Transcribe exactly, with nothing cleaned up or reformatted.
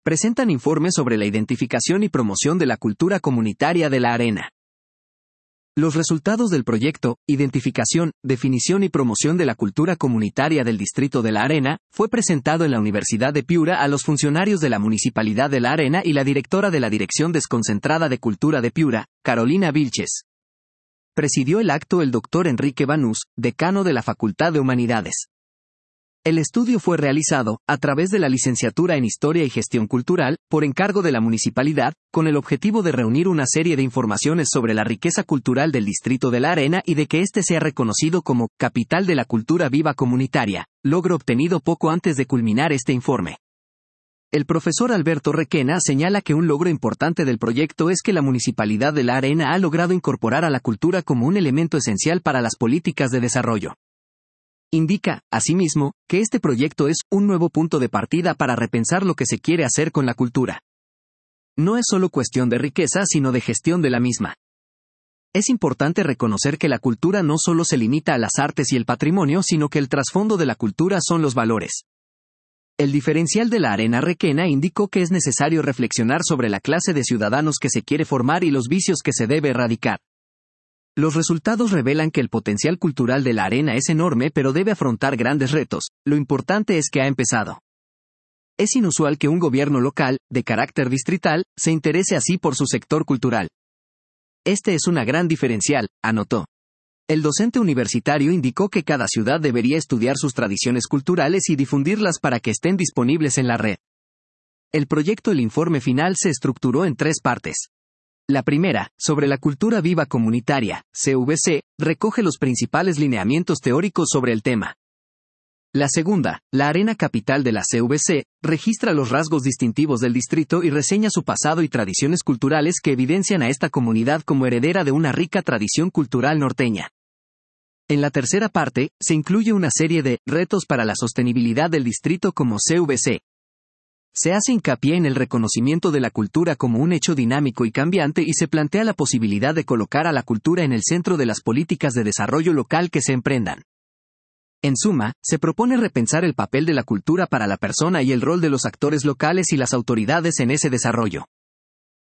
presentan informes sobre la identificación y promoción de la cultura comunitaria de La Arena. Los resultados del proyecto, Identificación, Definición y Promoción de la Cultura Comunitaria del Distrito de La Arena, fue presentado en la Universidad de Piura a los funcionarios de la Municipalidad de La Arena y la directora de la Dirección Desconcentrada de Cultura de Piura, Carolina Vilches. Presidió el acto el doctor Enrique Banús, decano de la Facultad de Humanidades. El estudio fue realizado, a través de la licenciatura en Historia y Gestión Cultural, por encargo de la municipalidad, con el objetivo de reunir una serie de informaciones sobre la riqueza cultural del Distrito de La Arena y de que éste sea reconocido como Capital de la Cultura Viva Comunitaria, logro obtenido poco antes de culminar este informe. El profesor Alberto Requena señala que un logro importante del proyecto es que la Municipalidad de La Arena ha logrado incorporar a la cultura como un elemento esencial para las políticas de desarrollo. Indica, asimismo, que este proyecto es un nuevo punto de partida para repensar lo que se quiere hacer con la cultura. No es solo cuestión de riqueza, sino de gestión de la misma. Es importante reconocer que la cultura no solo se limita a las artes y el patrimonio, sino que el trasfondo de la cultura son los valores. El diferencial de La Arena Requena indicó que es necesario reflexionar sobre la clase de ciudadanos que se quiere formar y los vicios que se debe erradicar. Los resultados revelan que el potencial cultural de La Arena es enorme, pero debe afrontar grandes retos. Lo importante es que ha empezado. Es inusual que un gobierno local, de carácter distrital, se interese así por su sector cultural. Este es una gran diferencial, anotó. El docente universitario indicó que cada ciudad debería estudiar sus tradiciones culturales y difundirlas para que estén disponibles en la red. El proyecto El informe final se estructuró en tres partes. La primera, sobre la cultura viva comunitaria, C V C, recoge los principales lineamientos teóricos sobre el tema. La segunda, La Arena Capital de la C V C, registra los rasgos distintivos del distrito y reseña su pasado y tradiciones culturales que evidencian a esta comunidad como heredera de una rica tradición cultural norteña. En la tercera parte, se incluye una serie de retos para la sostenibilidad del distrito como C V C. Se hace hincapié en el reconocimiento de la cultura como un hecho dinámico y cambiante y se plantea la posibilidad de colocar a la cultura en el centro de las políticas de desarrollo local que se emprendan. En suma, se propone repensar el papel de la cultura para la persona y el rol de los actores locales y las autoridades en ese desarrollo.